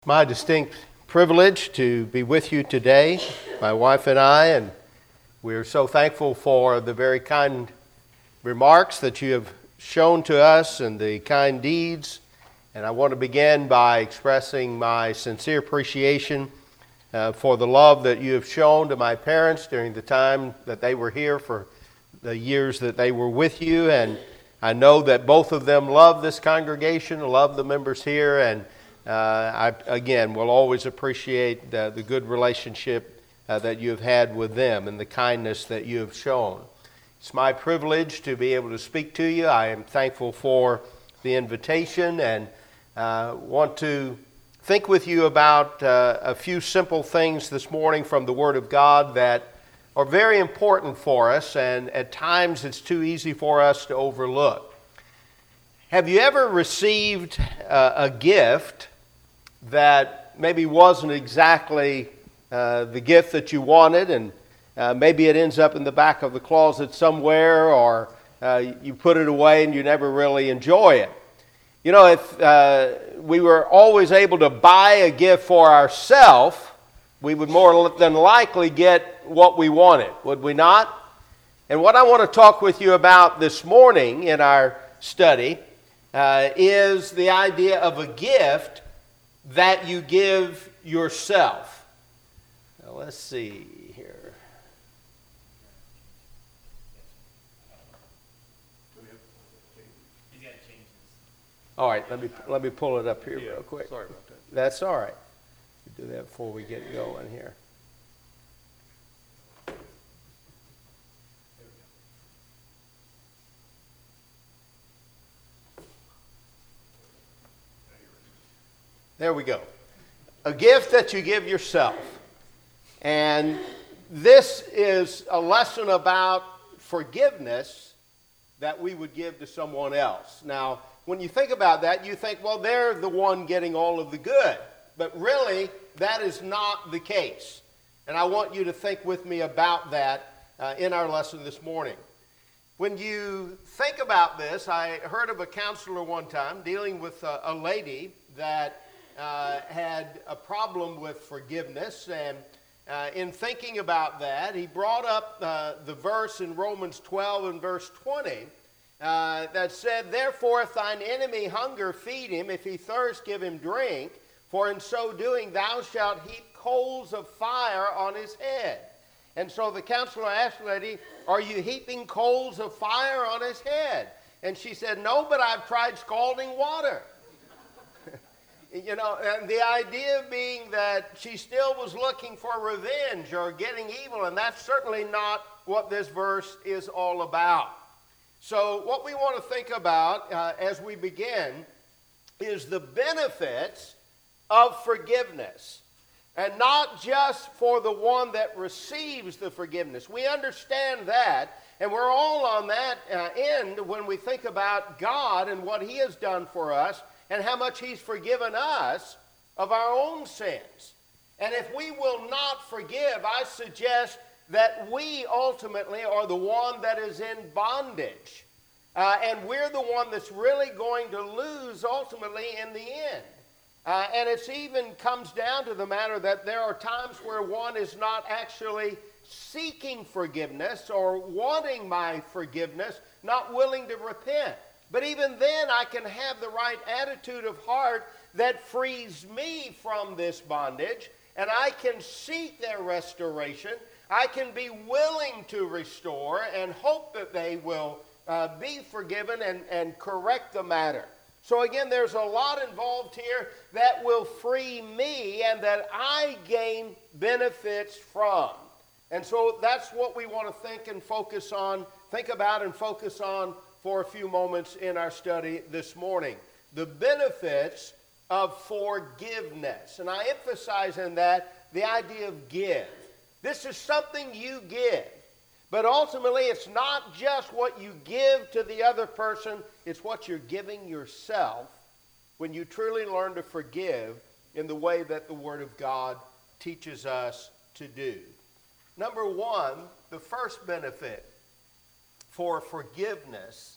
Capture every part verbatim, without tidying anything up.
My distinct privilege to be with you today, my wife and I, and we're so thankful for the very kind remarks that you have shown to us and the kind deeds. And I want to begin by expressing my sincere appreciation uh, for the love that you have shown to my parents during the time that they were here, for the years that they were with you. And I know that both of them love this congregation, love the members here, and Uh, I, again, will always appreciate uh, the good relationship uh, that you have had with them and the kindness that you have shown. It's my privilege to be able to speak to you. I am thankful for the invitation and uh, want to think with you about uh, a few simple things this morning from the Word of God that are very important for us, and at times it's too easy for us to overlook. Have you ever received uh, a gift that maybe wasn't exactly uh, the gift that you wanted, and uh, maybe it ends up in the back of the closet somewhere, or uh, you put it away and you never really enjoy it? You know, if uh, we were always able to buy a gift for ourselves, we would more than likely get what we wanted, would we not? And what I want to talk with you about this morning in our study uh, is the idea of a gift that you give yourself. Now, let's see here. All right, let me let me pull it up here yeah, real quick. Sorry about that. That's all right. We'll do that before we get going here. There we go. A gift that you give yourself. And this is a lesson about forgiveness that we would give to someone else. Now, when you think about that, you think, well, they're the one getting all of the good. But really, that is not the case. And I want you to think with me about that uh, in our lesson this morning. When you think about this, I heard of a counselor one time dealing with a, a lady that Uh, had a problem with forgiveness, and uh, in thinking about that, he brought up uh, the verse in Romans twelve and verse twenty uh, that said, "Therefore, if thine enemy hunger, feed him; if he thirst, give him drink. For in so doing, thou shalt heap coals of fire on his head." And so the counselor asked the lady, "Are you heaping coals of fire on his head?" And she said, "No, but I've tried scalding water." You know, and the idea being that she still was looking for revenge or getting even, and that's certainly not what this verse is all about. So what we want to think about uh, as we begin is the benefits of forgiveness, and not just for the one that receives the forgiveness. We understand that, and we're all on that uh, end when we think about God and what He has done for us, and how much He's forgiven us of our own sins. And if we will not forgive, I suggest that we ultimately are the one that is in bondage. Uh, and we're the one that's really going to lose ultimately in the end. Uh, and it even comes down to the matter that there are times where one is not actually seeking forgiveness or wanting my forgiveness, not willing to repent. But even then, I can have the right attitude of heart that frees me from this bondage, and I can seek their restoration. I can be willing to restore and hope that they will uh, be forgiven and, and correct the matter. So again, there's a lot involved here that will free me and that I gain benefits from. And so that's what we want to think and focus on, think about and focus on for a few moments in our study this morning. The benefits of forgiveness. And I emphasize in that the idea of give. This is something you give. But ultimately, it's not just what you give to the other person, it's what you're giving yourself when you truly learn to forgive in the way that the Word of God teaches us to do. Number one, the first benefit for forgiveness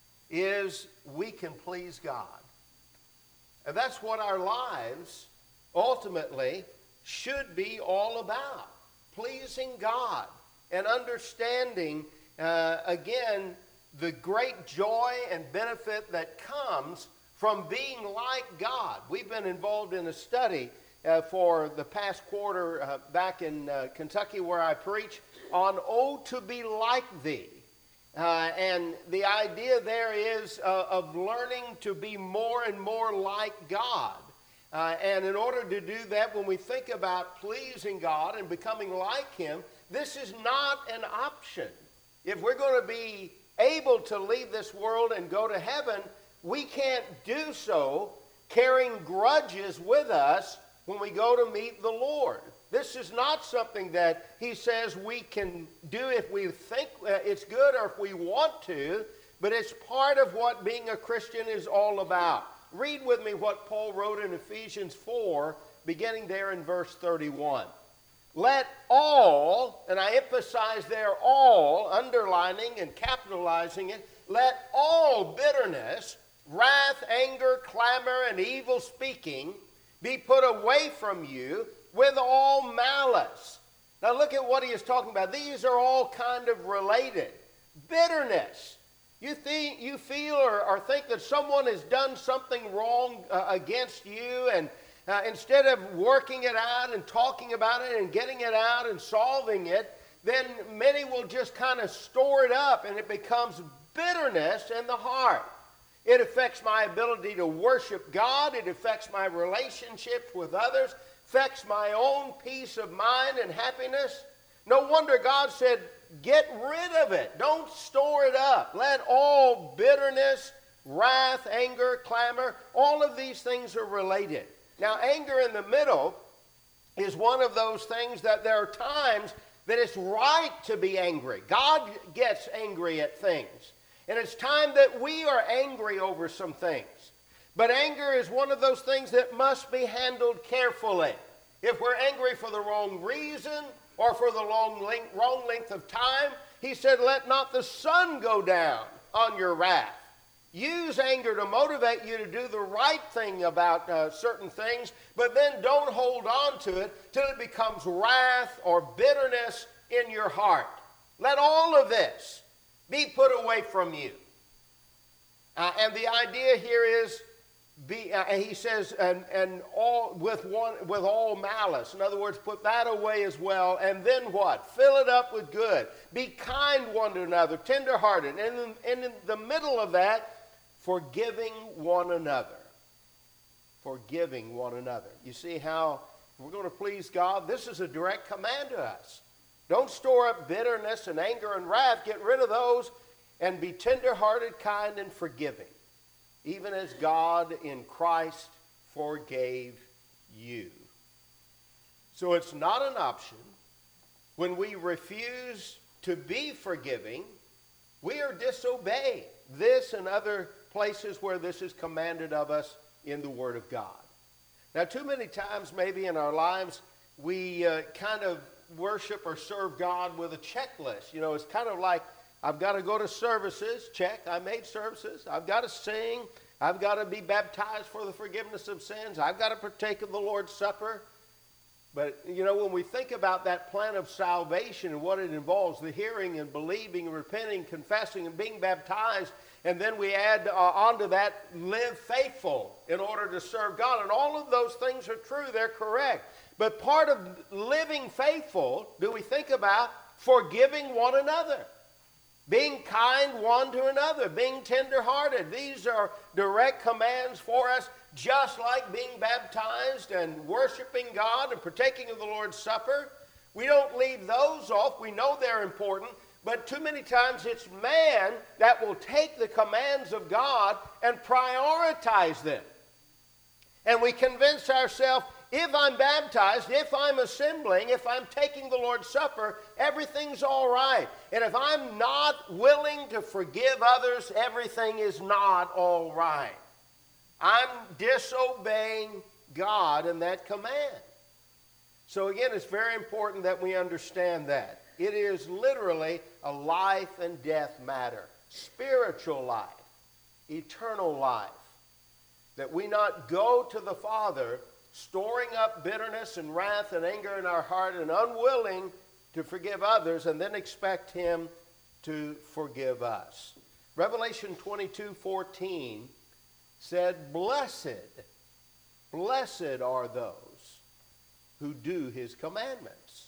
is we can please God. And that's what our lives ultimately should be all about. Pleasing God and understanding, uh, again, the great joy and benefit that comes from being like God. We've been involved in a study uh, for the past quarter uh, back in uh, Kentucky where I preach on Oh, to be like thee. Uh, and the idea there is uh, of learning to be more and more like God. Uh, and in order to do that, when we think about pleasing God and becoming like Him, this is not an option. If we're going to be able to leave this world and go to heaven, we can't do so carrying grudges with us when we go to meet the Lord. This is not something that He says we can do if we think it's good or if we want to, but it's part of what being a Christian is all about. Read with me what Paul wrote in Ephesians four, beginning there in verse thirty-one. Let all, and I emphasize there all, underlining and capitalizing it, let all bitterness, wrath, anger, clamor, and evil speaking be put away from you with all malice. Now look at what he is talking about. These are all kind of related. Bitterness. You think you feel or, or think that someone has done something wrong uh, against you, and uh, instead of working it out and talking about it and getting it out and solving it, then many will just kind of store it up, and it becomes bitterness in the heart. It affects my ability to worship God. It affects my relationships with others, affects my own peace of mind and happiness. No wonder God said, get rid of it. Don't store it up. Let all bitterness, wrath, anger, clamor, all of these things are related. Now, anger in the middle is one of those things that there are times that it's right to be angry. God gets angry at things. And it's time that we are angry over some things. But anger is one of those things that must be handled carefully. If we're angry for the wrong reason or for the long length, wrong length of time, he said, let not the sun go down on your wrath. Use anger to motivate you to do the right thing about uh, certain things, but then don't hold on to it till it becomes wrath or bitterness in your heart. Let all of this be put away from you. Uh, and the idea here is, be, uh, he says, and, and all with one with all malice. In other words, put that away as well. And then what? Fill it up with good. Be kind one to another, tenderhearted. And in, and in the middle of that, forgiving one another. Forgiving one another. You see how we're going to please God? This is a direct command to us. Don't store up bitterness and anger and wrath. Get rid of those and be tenderhearted, kind, and forgiving, even as God in Christ forgave you. So it's not an option. When we refuse to be forgiving, we are disobeying this and other places where this is commanded of us in the Word of God. Now, too many times maybe in our lives, we uh, kind of worship or serve God with a checklist. You know, it's kind of like, I've got to go to services, check, I made services. I've got to sing. I've got to be baptized for the forgiveness of sins. I've got to partake of the Lord's Supper. But, you know, when we think about that plan of salvation and what it involves, the hearing and believing and repenting, confessing and being baptized, and then we add uh, onto that, live faithful in order to serve God. And all of those things are true. They're correct. But part of living faithful, do we think about forgiving one another? Being kind one to another, being tenderhearted. These are direct commands for us, just like being baptized and worshiping God and partaking of the Lord's Supper. We don't leave those off. We know they're important, but too many times it's man that will take the commands of God and prioritize them. And we convince ourselves, if I'm baptized, if I'm assembling, if I'm taking the Lord's Supper, everything's all right. And if I'm not willing to forgive others, everything is not all right. I'm disobeying God in that command. So again, it's very important that we understand that. It is literally a life and death matter. Spiritual life, eternal life. That we not go to the Father storing up bitterness and wrath and anger in our heart and unwilling to forgive others, and then expect him to forgive us. Revelation twenty-two fourteen said, Blessed, blessed are those who do his commandments.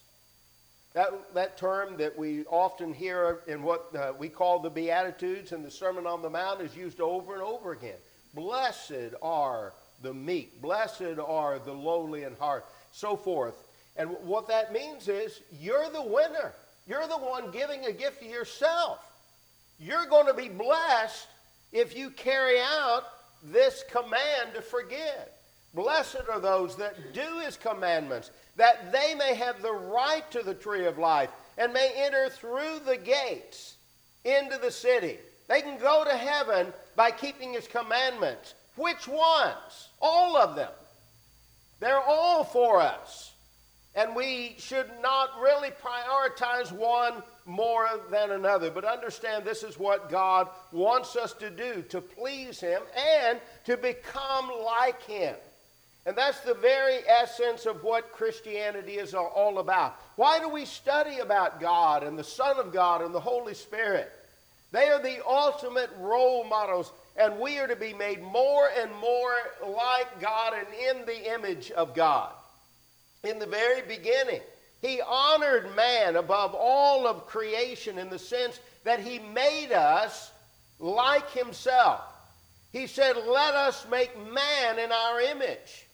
That, that term that we often hear in what uh, we call the Beatitudes and the Sermon on the Mount is used over and over again. Blessed are the meek. Blessed are the lowly in heart. So forth. And what that means is you're the winner. You're the one giving a gift to yourself. You're going to be blessed if you carry out this command to forgive. Blessed are those that do his commandments, that they may have the right to the tree of life and may enter through the gates into the city. They can go to heaven by keeping his commandments. Which ones? All of them. They're all for us. And we should not really prioritize one more than another. But understand this is what God wants us to do, to please him and to become like him. And that's the very essence of what Christianity is all about. Why do we study about God and the Son of God and the Holy Spirit? They are the ultimate role models, and we are to be made more and more like God and in the image of God. In the very beginning, he honored man above all of creation in the sense that he made us like himself. He said, let us make man in our image.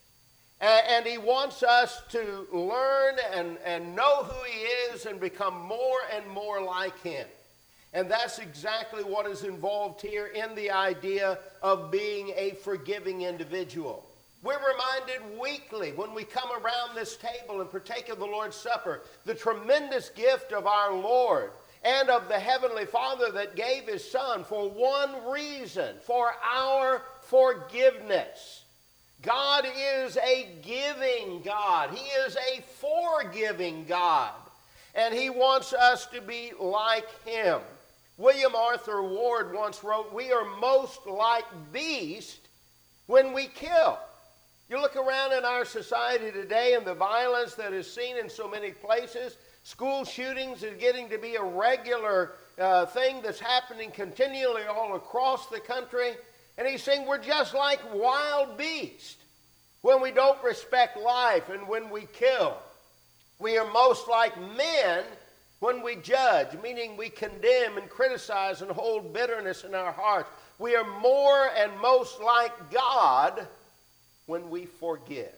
And he wants us to learn and, and know who he is and become more and more like him. And that's exactly what is involved here in the idea of being a forgiving individual. We're reminded weekly when we come around this table and partake of the Lord's Supper, the tremendous gift of our Lord and of the Heavenly Father that gave his Son for one reason, for our forgiveness. God is a giving God. He is a forgiving God. And he wants us to be like him. William Arthur Ward once wrote, we are most like beasts when we kill. You look around in our society today and the violence that is seen in so many places. School shootings is getting to be a regular uh, thing that's happening continually all across the country. And he's saying we're just like wild beasts when we don't respect life and when we kill. We are most like men when we judge, meaning we condemn and criticize and hold bitterness in our hearts. We are more and most like God when we forgive.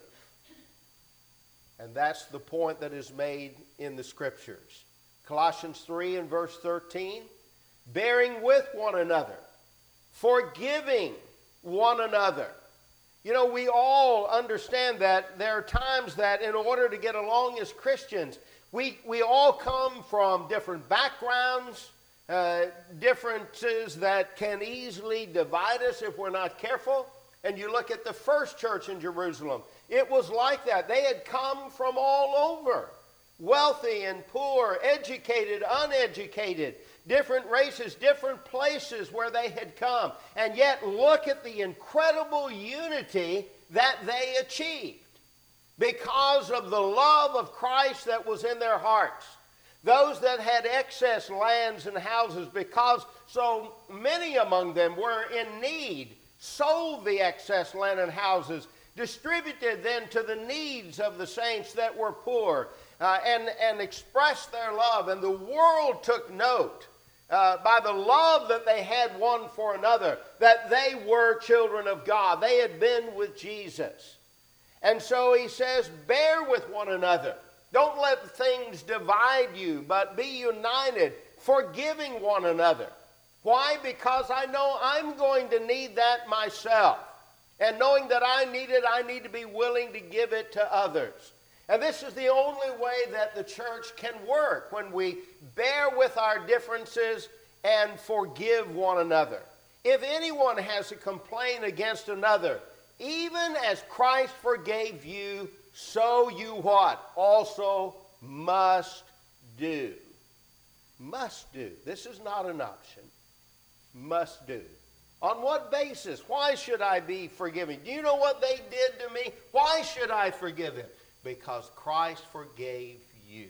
And that's the point that is made in the Scriptures. Colossians three and verse thirteen, bearing with one another, forgiving one another. You know, we all understand that there are times that in order to get along as Christians, we, we all come from different backgrounds, uh, differences that can easily divide us if we're not careful. And you look at the first church in Jerusalem, it was like that. They had come from all over, wealthy and poor, educated, uneducated, different races, different places where they had come. And yet look at the incredible unity that they achieved because of the love of Christ that was in their hearts. Those that had excess lands and houses, because so many among them were in need, sold the excess land and houses, distributed them to the needs of the saints that were poor, uh, and, and expressed their love. And the world took note uh, by the love that they had one for another, that they were children of God. They had been with Jesus. And so he says, bear with one another. Don't let things divide you, but be united, forgiving one another. Why? Because I know I'm going to need that myself. And knowing that I need it, I need to be willing to give it to others. And this is the only way that the church can work, when we bear with our differences and forgive one another. If anyone has a complaint against another, even as Christ forgave you, so you what? Also must do. Must do. This is not an option. Must do. On what basis? Why should I be forgiven? Do you know what they did to me? Why should I forgive him? Because Christ forgave you.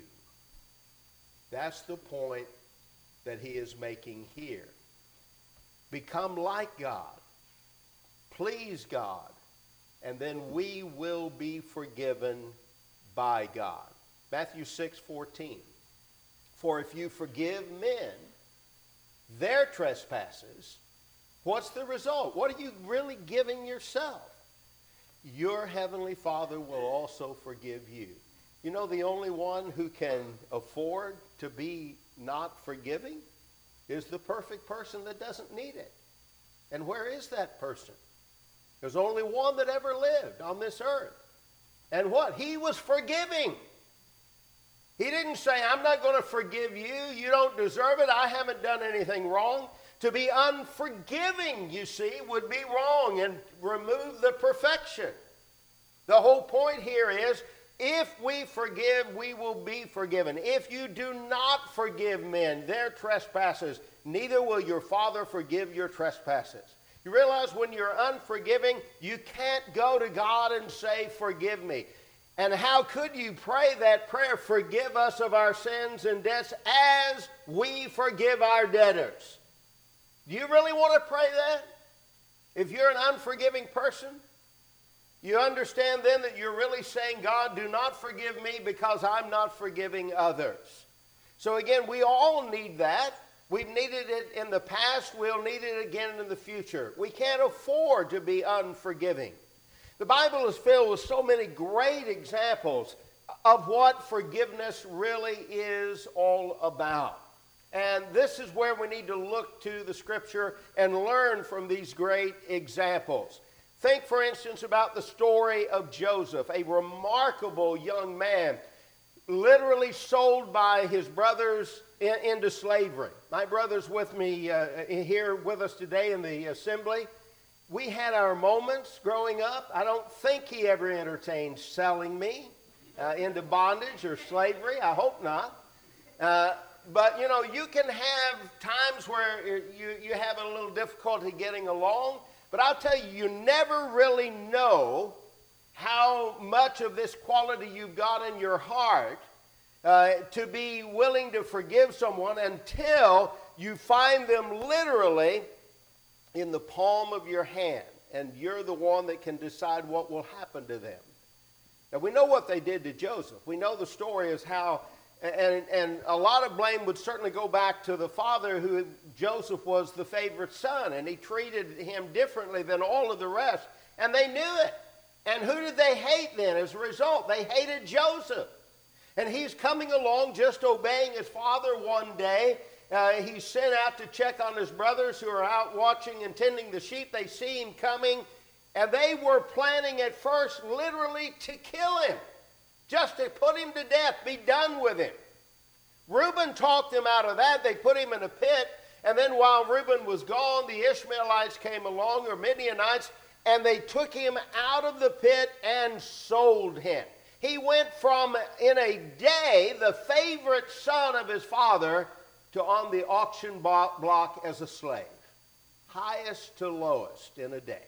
That's the point that he is making here. Become like God. Please God. And then we will be forgiven by God. Matthew six fourteen. For if you forgive men their trespasses, what's the result? What are you really giving yourself? Your heavenly Father will also forgive you. You know, the only one who can afford to be not forgiving is the perfect person that doesn't need it. And where is that person? There's only one that ever lived on this earth. And what? He was forgiving. He didn't say, I'm not going to forgive you. You don't deserve it. I haven't done anything wrong. To be unforgiving, you see, would be wrong and remove the perfection. The whole point here is, if we forgive, we will be forgiven. If you do not forgive men their trespasses, neither will your Father forgive your trespasses. You realize when you're unforgiving, you can't go to God and say, forgive me. And how could you pray that prayer, forgive us of our sins and debts as we forgive our debtors? Do you really want to pray that? If you're an unforgiving person, you understand then that you're really saying, God, do not forgive me because I'm not forgiving others. So again, we all need that. We've needed it in the past. We'll need it again in the future. We can't afford to be unforgiving. The Bible is filled with so many great examples of what forgiveness really is all about. And this is where we need to look to the Scripture and learn from these great examples. Think, for instance, about the story of Joseph, a remarkable young man, literally sold by his brothers in, into slavery. My brother's with me uh, here with us today in the assembly. We had our moments growing up. I don't think he ever entertained selling me uh, into bondage or slavery. I hope not. Uh, but, you know, you can have times where you, you have a little difficulty getting along. But I'll tell you, you never really know how much of this quality you've got in your heart uh, to be willing to forgive someone until you find them literally in the palm of your hand, and you're the one that can decide what will happen to them. Now, we know what they did to Joseph. We know the story is how, and, and a lot of blame would certainly go back to the father, who Joseph was the favorite son, and he treated him differently than all of the rest, and they knew it. And who did they hate then as a result? They hated Joseph. And he's coming along just obeying his father one day. Uh, he's sent out to check on his brothers who are out watching and tending the sheep. They see him coming, and they were planning at first literally to kill him, just to put him to death, be done with him. Reuben talked them out of that. They put him in a pit, and then while Reuben was gone, the Ishmaelites came along, or Midianites, and they took him out of the pit and sold him. He went from, in a day, the favorite son of his father to on the auction block as a slave. Highest to lowest in a day.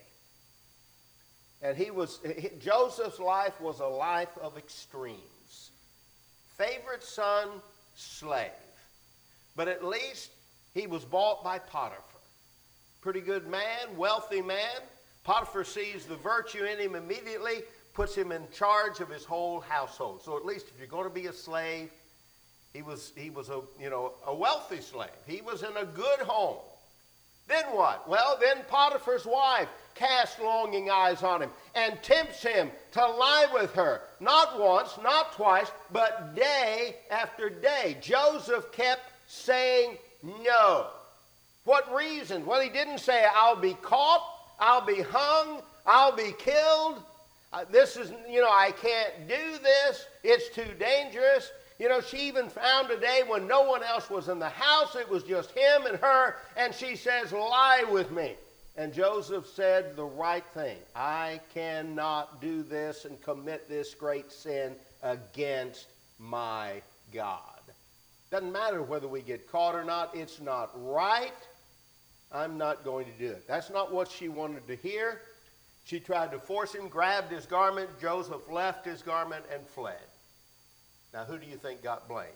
And he was, he, Joseph's life was a life of extremes. Favorite son, slave. But at least he was bought by Potiphar. Pretty good man, wealthy man. Potiphar sees the virtue in him immediately, puts him in charge of his whole household. So at least if you're going to be a slave, He was, he was a, you know, a wealthy slave. He was in a good home. Then what? Well, then Potiphar's wife casts longing eyes on him and tempts him to lie with her. Not once, not twice, but day after day. Joseph kept saying no. What reason? Well, he didn't say, I'll be caught, I'll be hung, I'll be killed. Uh, this is, you know, I can't do this. It's too dangerous. You know, she even found a day when no one else was in the house. It was just him and her. And she says, lie with me. And Joseph said the right thing. I cannot do this and commit this great sin against my God. Doesn't matter whether we get caught or not. It's not right. I'm not going to do it. That's not what she wanted to hear. She tried to force him, grabbed his garment. Joseph left his garment and fled. Now, who do you think got blamed?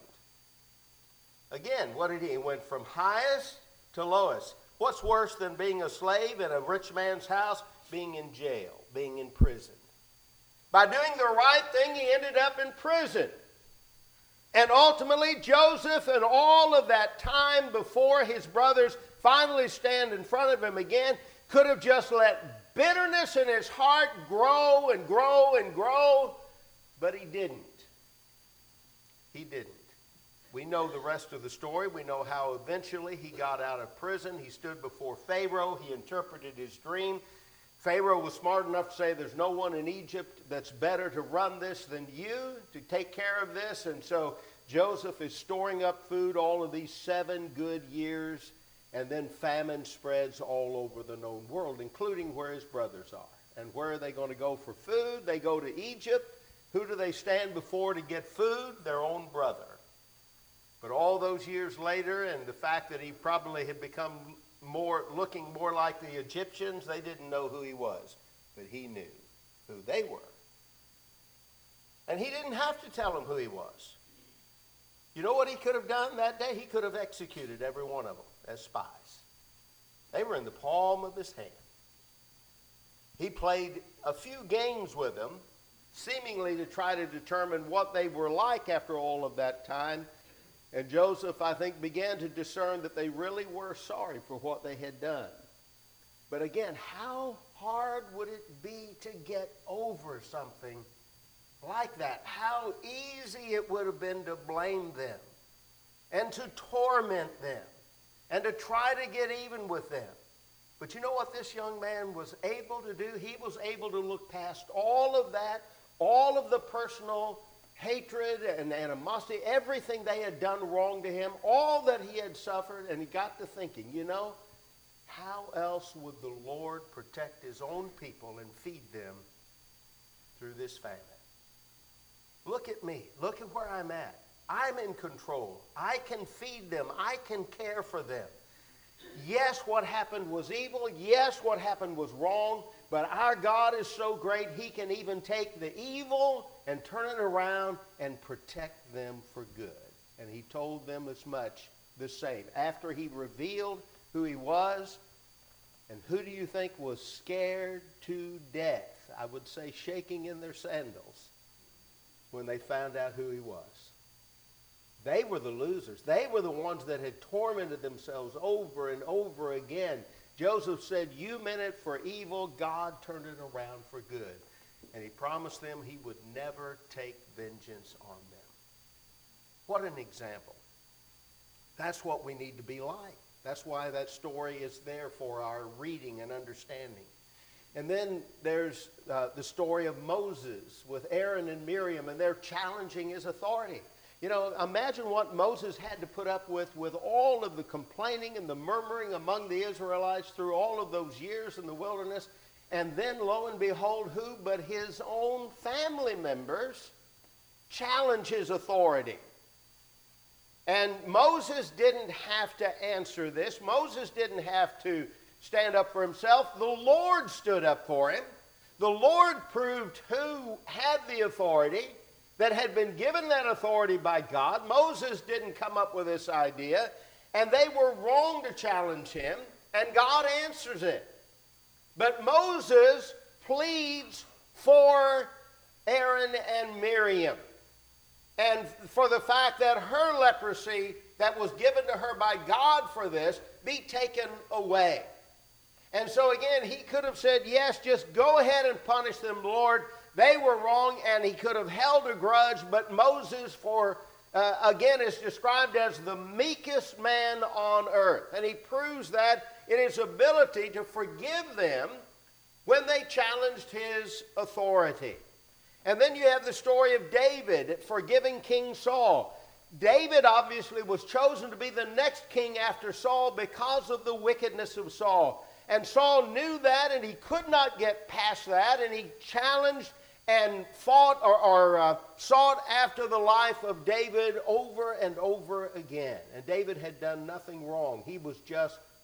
Again, what did he? He went from highest to lowest. What's worse than being a slave in a rich man's house? Being in jail, being in prison. By doing the right thing, he ended up in prison. And ultimately, Joseph and all of that time before his brothers finally stand in front of him again, could have just let bitterness in his heart grow and grow and grow, but he didn't. He didn't. We know the rest of the story. We know how eventually he got out of prison. He stood before Pharaoh. He interpreted his dream. Pharaoh was smart enough to say, there's no one in Egypt that's better to run this than you, to take care of this. And so Joseph is storing up food all of these seven good years, and then famine spreads all over the known world, including where his brothers are. And where are they going to go for food? They go to Egypt. Who do they stand before to get food? Their own brother. But all those years later, and the fact that he probably had become more, looking more like the Egyptians, they didn't know who he was. But he knew who they were. And he didn't have to tell them who he was. You know what he could have done that day? He could have executed every one of them as spies. They were in the palm of his hand. He played a few games with them, seemingly to try to determine what they were like after all of that time. And Joseph, I think, began to discern that they really were sorry for what they had done. But again, how hard would it be to get over something like that? How easy it would have been to blame them and to torment them and to try to get even with them. But you know what this young man was able to do? He was able to look past all of that, all of the personal hatred and animosity, everything they had done wrong to him, all that he had suffered, and he got to thinking, you know, how else would the Lord protect his own people and feed them through this famine? Look at me. Look at where I'm at. I'm in control. I can feed them. I can care for them. Yes, what happened was evil. Yes, what happened was wrong. But our God is so great, he can even take the evil and turn it around and protect them for good. And he told them as much the same. After he revealed who he was, and who do you think was scared to death? I would say shaking in their sandals when they found out who he was. They were the losers. They were the ones that had tormented themselves over and over again. Joseph said, you meant it for evil, God turned it around for good. And he promised them he would never take vengeance on them. What an example. That's what we need to be like. That's why that story is there for our reading and understanding. And then there's uh, the story of Moses with Aaron and Miriam, and they're challenging his authority. You know, imagine what Moses had to put up with with all of the complaining and the murmuring among the Israelites through all of those years in the wilderness. And then, lo and behold, who but his own family members challenge his authority. And Moses didn't have to answer this. Moses didn't have to stand up for himself. The Lord stood up for him. The Lord proved who had the authority, that had been given that authority by God. Moses didn't come up with this idea, and they were wrong to challenge him, and God answers it. But Moses pleads for Aaron and Miriam, and for the fact that her leprosy that was given to her by God for this be taken away. And so again, he could have said, yes, just go ahead and punish them, Lord. They were wrong, and he could have held a grudge, but Moses, for uh, again, is described as the meekest man on earth. And he proves that in his ability to forgive them when they challenged his authority. And then you have the story of David forgiving King Saul. David obviously was chosen to be the next king after Saul because of the wickedness of Saul. And Saul knew that, and he could not get past that, and he challenged and fought or, or uh, sought after the life of David over and over again. And David had done nothing wrong. He was just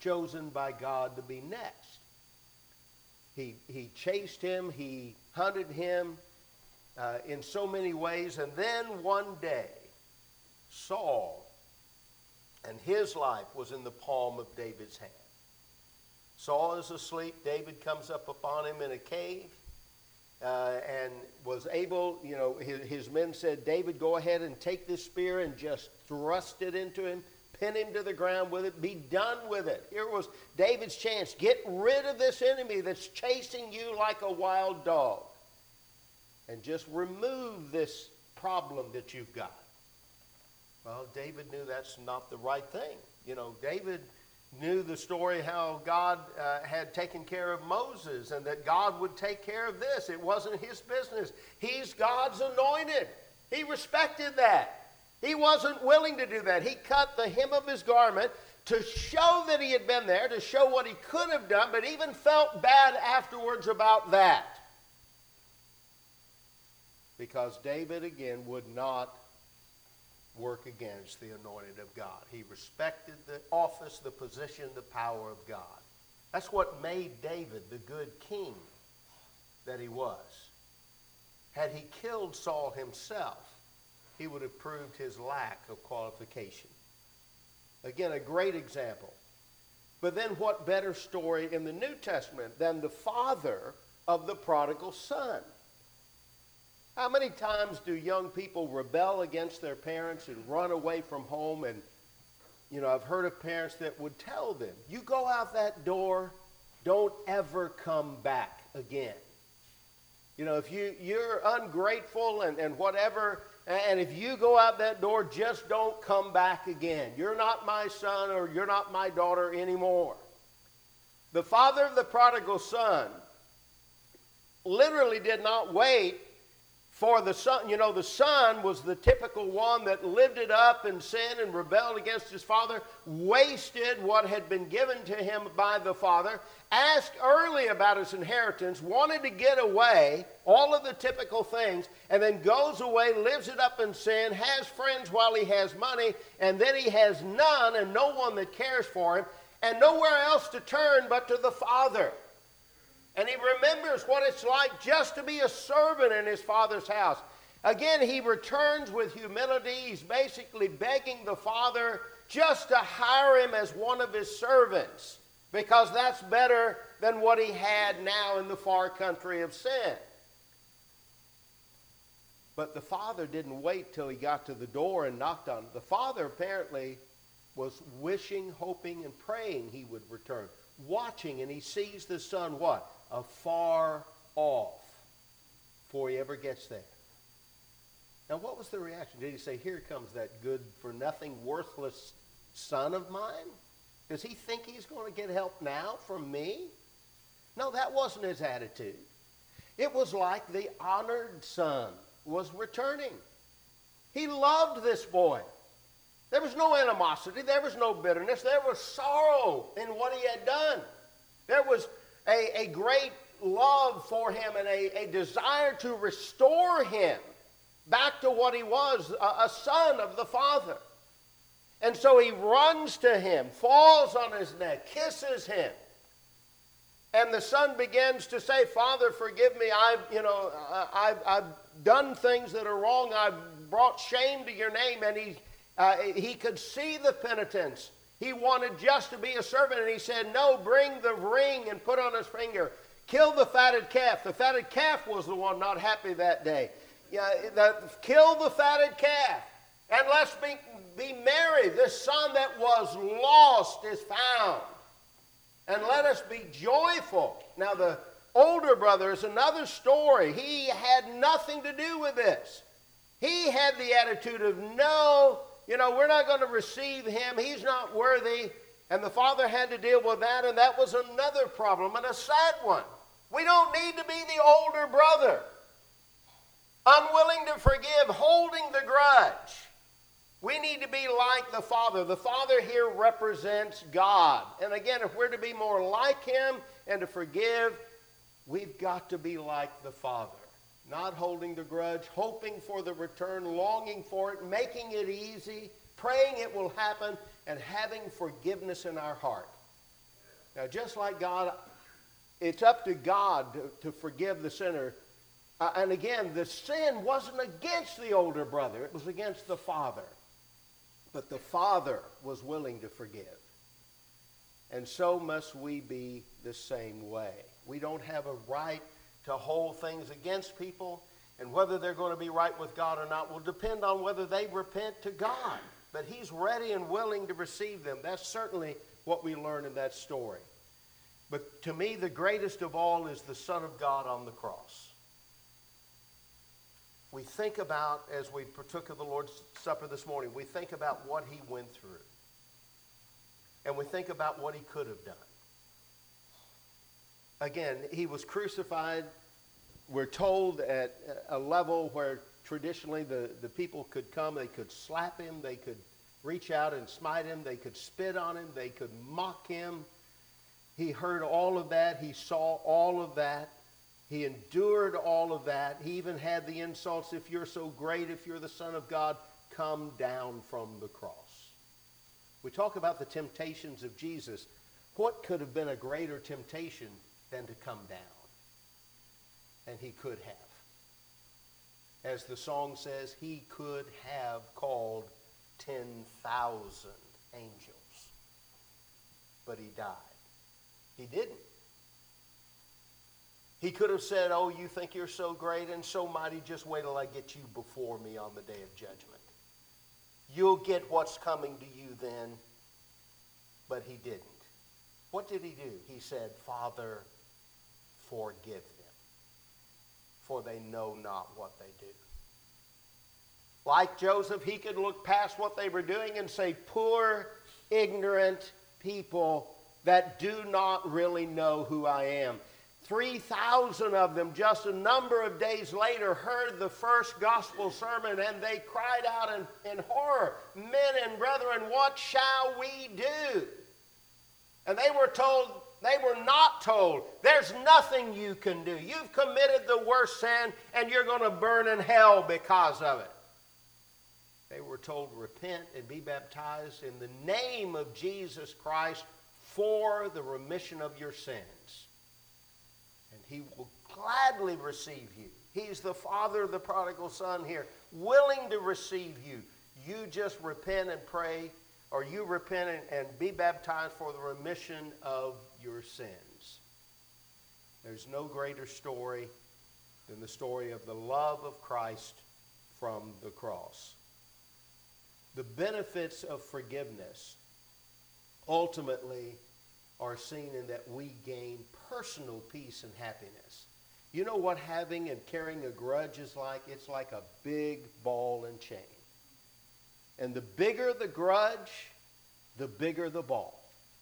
chosen by God to be next. He, he chased him, he hunted him uh, in so many ways, and then one day, Saul and his life was in the palm of David's hand. Saul is asleep. David comes up upon him in a cave uh, and was able, you know, his, his men said, David, go ahead and take this spear and just thrust it into him, pin him to the ground with it, be done with it. Here was David's chance. Get rid of this enemy that's chasing you like a wild dog. And just remove this problem that you've got. Well, David knew that's not the right thing. You know, David knew the story how God uh, had taken care of Moses and that God would take care of this. It wasn't his business. He's God's anointed. He respected that. He wasn't willing to do that. He cut the hem of his garment to show that he had been there, to show what he could have done, but even felt bad afterwards about that. Because David, again, would not work against the anointed of God. He respected the office, the position, the power of God. That's what made David the good king that he was. Had he killed Saul himself, he would have proved his lack of qualification. Again, a great example. But then what better story in the New Testament than the father of the prodigal son? How many times do young people rebel against their parents and run away from home? And, you know, I've heard of parents that would tell them, you go out that door, don't ever come back again. You know, if you, you're ungrateful and, and whatever, and if you go out that door, just don't come back again. You're not my son or you're not my daughter anymore. The father of the prodigal son literally did not wait for the son. You know, the son was the typical one that lived it up in sin and rebelled against his father, wasted what had been given to him by the father, asked early about his inheritance, wanted to get away, all of the typical things, and then goes away, lives it up in sin, has friends while he has money, and then he has none and no one that cares for him, and nowhere else to turn but to the father. And he remembers what it's like just to be a servant in his father's house. Again, he returns with humility. He's basically begging the father just to hire him as one of his servants, because that's better than what he had now in the far country of sin. But the father didn't wait till he got to the door and knocked on it. The father apparently was wishing, hoping, and praying he would return. Watching, and he sees the son what? Afar off before he ever gets there. Now, what was the reaction? Did he say, here comes that good-for-nothing, worthless son of mine? Does he think he's going to get help now from me? No, that wasn't his attitude. It was like the honored son was returning. He loved this boy. There was no animosity. There was no bitterness. There was sorrow in what he had done. There was a, a great love for him and a, a desire to restore him back to what he was, a, a son of the father. And so he runs to him, falls on his neck, kisses him. And the son begins to say, Father, forgive me. I've, you know, I've, I've done things that are wrong. I've brought shame to your name. And he, uh, he could see the penitence. He wanted just to be a servant, and he said, no, bring the ring and put on his finger. Kill the fatted calf. The fatted calf was the one not happy that day. Yeah, the, kill the fatted calf, and let's be, be merry. This son that was lost is found, and let us be joyful. Now, the older brother is another story. He had nothing to do with this. He had the attitude of, no, you know, we're not going to receive him. He's not worthy. And the father had to deal with that, and that was another problem, and a sad one. We don't need to be the older brother, unwilling to forgive, holding the grudge. We need to be like the father. The father here represents God. And again, if we're to be more like him and to forgive, we've got to be like the father. Not holding the grudge, hoping for the return, longing for it, making it easy, praying it will happen, and having forgiveness in our heart. Now, just like God, it's up to God to, to forgive the sinner. Uh, and again, the sin wasn't against the older brother. It was against the father. But the father was willing to forgive. And so must we be the same way. We don't have a right to hold things against people. And whether they're going to be right with God or not will depend on whether they repent to God. But he's ready and willing to receive them. That's certainly what we learn in that story. But to me, the greatest of all is the Son of God on the cross. We think about, as we partook of the Lord's Supper this morning, we think about what he went through. And we think about what he could have done. Again, he was crucified, we're told, at a level where traditionally the, the people could come, they could slap him, they could reach out and smite him, they could spit on him, they could mock him. He heard all of that, he saw all of that, he endured all of that. He even had the insults, if you're so great, if you're the Son of God, come down from the cross. We talk about the temptations of Jesus. What could have been a greater temptation than to come down? And he could have. As the song says, he could have called ten thousand angels. But he died. He didn't. He could have said, oh, you think you're so great and so mighty, just wait till I get you before me on the day of judgment. You'll get what's coming to you then. But he didn't. What did he do? He said, Father, forgive them, for they know not what they do. Like Joseph, he could look past what they were doing and say, poor, ignorant people that do not really know who I am. three thousand of them, just a number of days later, heard the first gospel sermon, and they cried out in, in horror, men and brethren, what shall we do? And they were told, they were not told, there's nothing you can do. You've committed the worst sin, and you're going to burn in hell because of it. They were told, repent and be baptized in the name of Jesus Christ for the remission of your sins. And he will gladly receive you. He's the father of the prodigal son here, willing to receive you. You just repent and pray, or you repent and, and be baptized for the remission of your sins. There's no greater story than the story of the love of Christ from the cross. The benefits of forgiveness ultimately are seen in that we gain personal peace and happiness. You know what having and carrying a grudge is like? It's like a big ball and chain. And the bigger the grudge, the bigger the ball.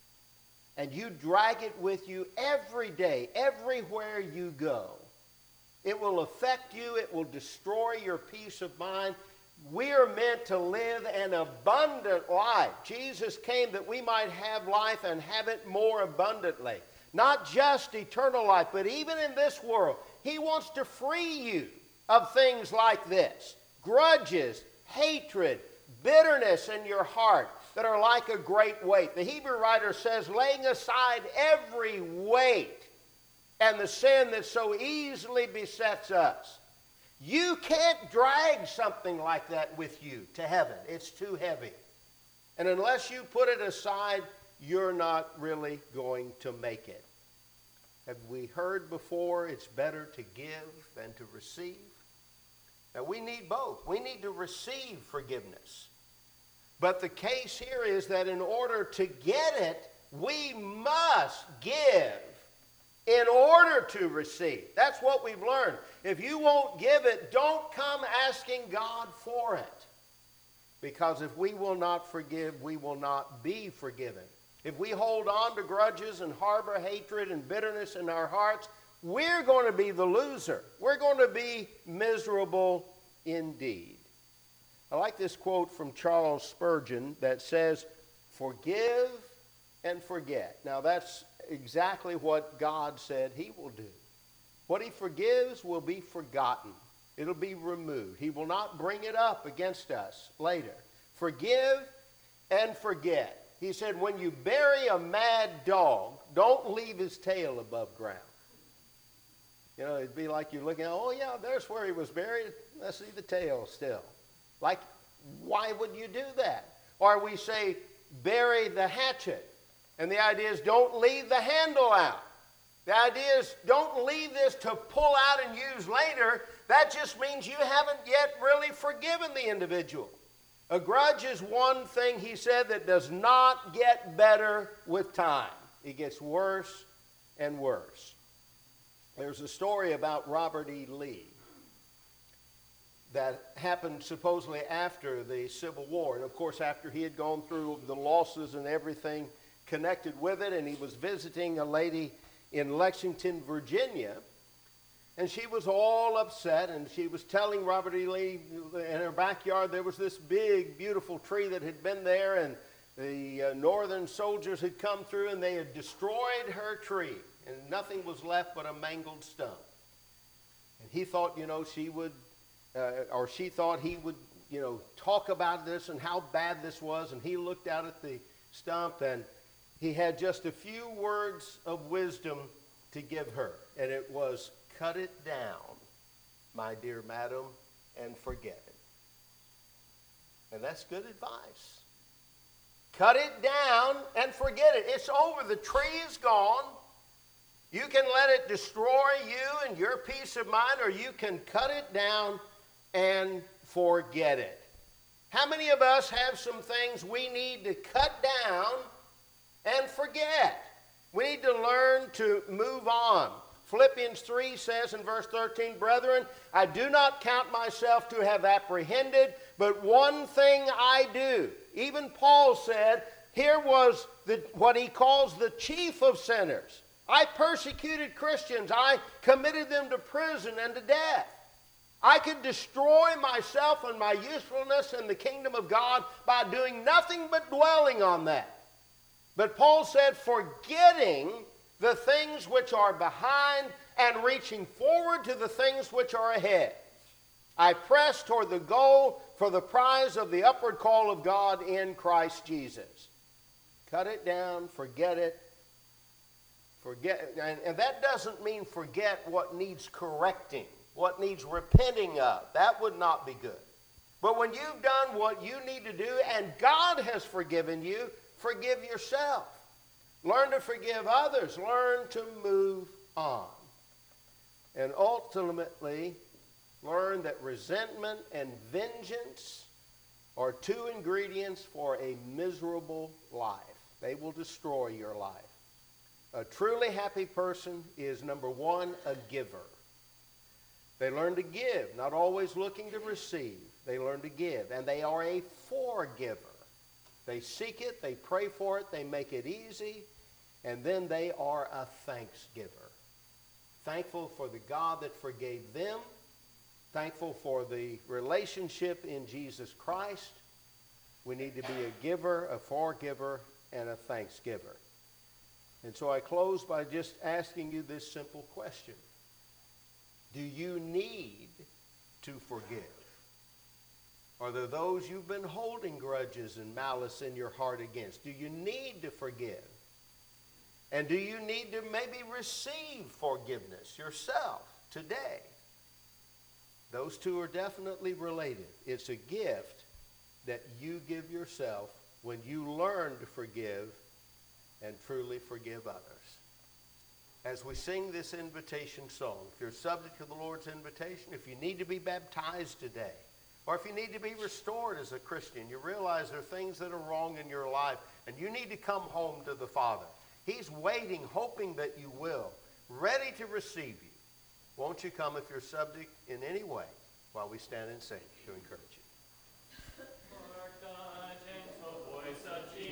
And you drag it with you every day, everywhere you go. It will affect you. It will destroy your peace of mind. We are meant to live an abundant life. Jesus came that we might have life and have it more abundantly. Not just eternal life, but even in this world. He wants to free you of things like this. Grudges, hatred, bitterness in your heart that are like a great weight. The Hebrew writer says, laying aside every weight and the sin that so easily besets us. You can't drag something like that with you to heaven. It's too heavy. And unless you put it aside, you're not really going to make it. Have we heard before it's better to give than to receive? Now we need both. We need to receive forgiveness. But the case here is that in order to get it, we must give in order to receive. That's what we've learned. If you won't give it, don't come asking God for it. Because if we will not forgive, we will not be forgiven. If we hold on to grudges and harbor hatred and bitterness in our hearts, we're going to be the loser. We're going to be miserable indeed. I like this quote from Charles Spurgeon that says, forgive and forget. Now that's exactly what God said he will do. What he forgives will be forgotten. It'll be removed. He will not bring it up against us later. Forgive and forget. He said, when you bury a mad dog, don't leave his tail above ground. You know, it'd be like you're looking, oh yeah, there's where he was buried. Let's see the tail still. Like, why would you do that? Or we say, bury the hatchet. And the idea is don't leave the handle out. The idea is don't leave this to pull out and use later. That just means you haven't yet really forgiven the individual. A grudge is one thing, he said, that does not get better with time. It gets worse and worse. There's a story about Robert E. Lee that happened supposedly after the Civil War. And of course, after he had gone through the losses and everything connected with it, and he was visiting a lady in Lexington, Virginia, and she was all upset, and she was telling Robert E. Lee in her backyard there was this big, beautiful tree that had been there, and the uh, Northern soldiers had come through, and they had destroyed her tree, and nothing was left but a mangled stump. And he thought, you know, she would, uh, or she thought he would, you know, talk about this and how bad this was, and he looked out at the stump, and he had just a few words of wisdom to give her, and it was, cut it down, my dear madam, and forget it. And that's good advice. Cut it down and forget it. It's over. The tree is gone. You can let it destroy you and your peace of mind, or you can cut it down and forget it. How many of us have some things we need to cut down and forget? We need to learn to move on. Philippians three says in verse thirteen, brethren, I do not count myself to have apprehended, but one thing I do. Even Paul said, here was the, what he calls the chief of sinners. I persecuted Christians. I committed them to prison and to death. I could destroy myself and my usefulness in the kingdom of God by doing nothing but dwelling on that. But Paul said, forgetting the things which are behind and reaching forward to the things which are ahead, I press toward the goal for the prize of the upward call of God in Christ Jesus. Cut it down, forget it. Forget, and, and that doesn't mean forget what needs correcting, what needs repenting of. That would not be good. But when you've done what you need to do and God has forgiven you, forgive yourself. Learn to forgive others. Learn to move on. And ultimately, learn that resentment and vengeance are two ingredients for a miserable life. They will destroy your life. A truly happy person is, number one, a giver. They learn to give, not always looking to receive. They learn to give, and they are a forgiver. They seek it, they pray for it, they make it easy, and then they are a thanksgiver. Thankful for the God that forgave them, thankful for the relationship in Jesus Christ. We need to be a giver, a forgiver, and a thanksgiver. And so I close by just asking you this simple question. Do you need to forgive? Are there those you've been holding grudges and malice in your heart against? Do you need to forgive? And do you need to maybe receive forgiveness yourself today? Those two are definitely related. It's a gift that you give yourself when you learn to forgive and truly forgive others. As we sing this invitation song, if you're subject to the Lord's invitation, if you need to be baptized today, or if you need to be restored as a Christian, you realize there are things that are wrong in your life, and you need to come home to the Father. He's waiting, hoping that you will, ready to receive you. Won't you come if you're subject in any way while we stand and sing to encourage you?